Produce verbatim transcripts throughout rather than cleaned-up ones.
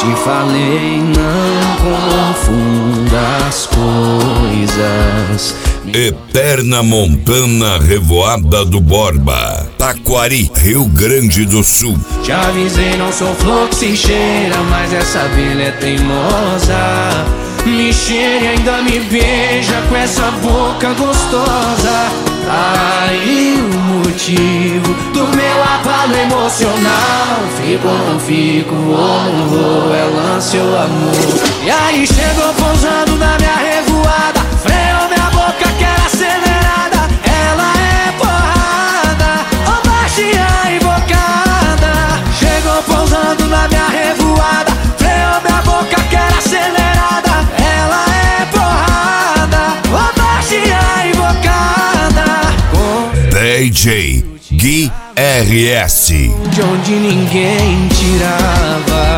Te falei, não confunda as coisas. Eterna Montana Revoada do Borba, Taquari, Rio Grande do Sul. Te avisei, não sou flor que se cheira, mas essa abelha é teimosa. Me cheira e ainda me beija com essa boca gostosa. Aí o motivo do meu abalo emocional. Fico ou não fico, vou ou não vou, é lance ou amor. E aí chegou pousando na minha revoada, freou minha boca que era acelerada. Ela é porrada, ou baixinha invocada. Chegou pousando na minha revoada, freou minha boca que era acelerada. Ela é porrada, ou baixinha invocada. D J Gui R S, de onde ninguém tirava.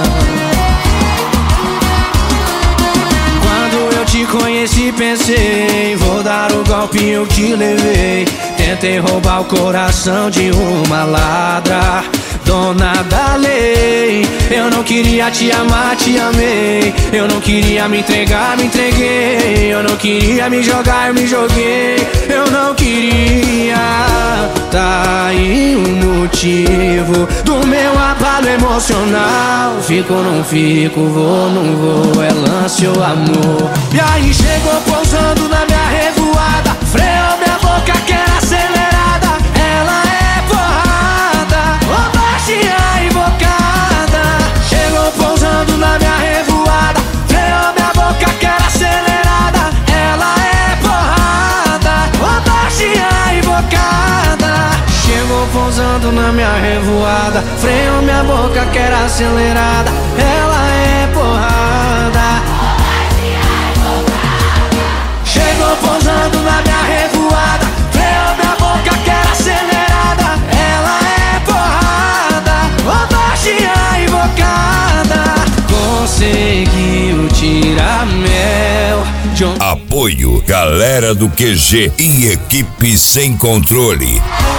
Quando eu te conheci pensei, vou dar o golpe que levei. Tentei roubar o coração de uma ladra, dona da lei. Eu não queria te amar, te amei. Eu não queria me entregar, me entreguei. Eu não queria me jogar, me joguei. Eu não queria. Tá aí o motivo do meu abalo emocional. Fico ou não fico, vou ou não vou, é lance ou amor. E aí chegou pousando na minha revoada, freou minha boca que era acelerada. Ela é porrada, ou baixinha invocada. Chegou pousando na minha revoada, freou minha boca que era acelerada. Ela é porrada, ou baixinha invocada. Chegou pousando na minha revoada, freou minha boca que era acelerada. Ela é porrada. Chegou pousando na minha revoada, freou minha boca que era acelerada. Ela é porrada, ou baixinha invocada. Conseguiu tirar mel de um... Apoio, galera do Q G e equipe sem controle.